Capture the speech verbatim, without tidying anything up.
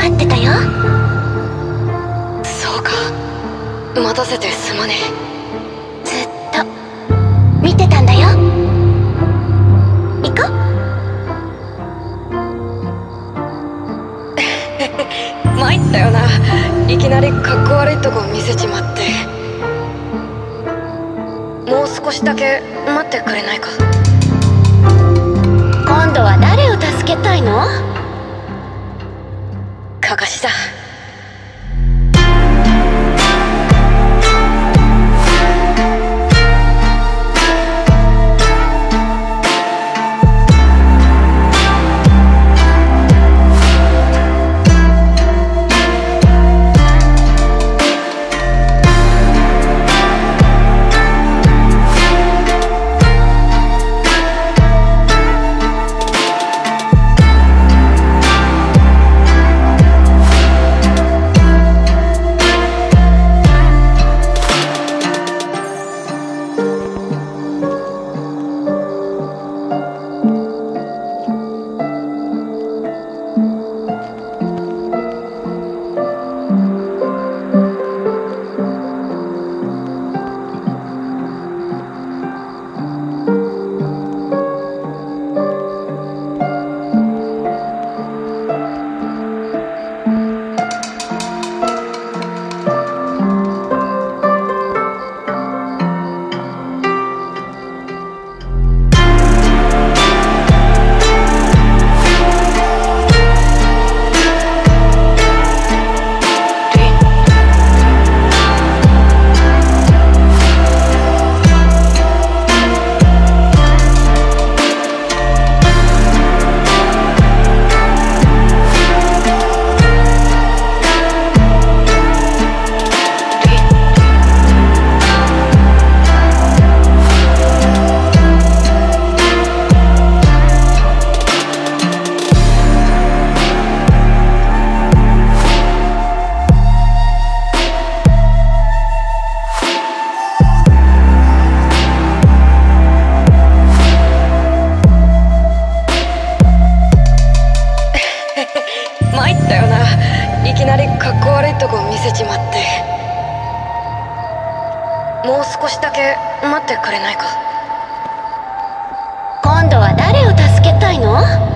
待ってたよ。 そうか、待たせてすまねえ。ずっと見てたんだよ。行こう。参ったよな、いきなりかっこ悪いとこ見せちまって。もう少しだけ待ってくれないか。 今度は誰を助けたいの？ かかしだ。参ったよな、いきなりかっこ悪いとこ見せちまって。もう少しだけ待ってくれないか。 今度は誰を助けたいの？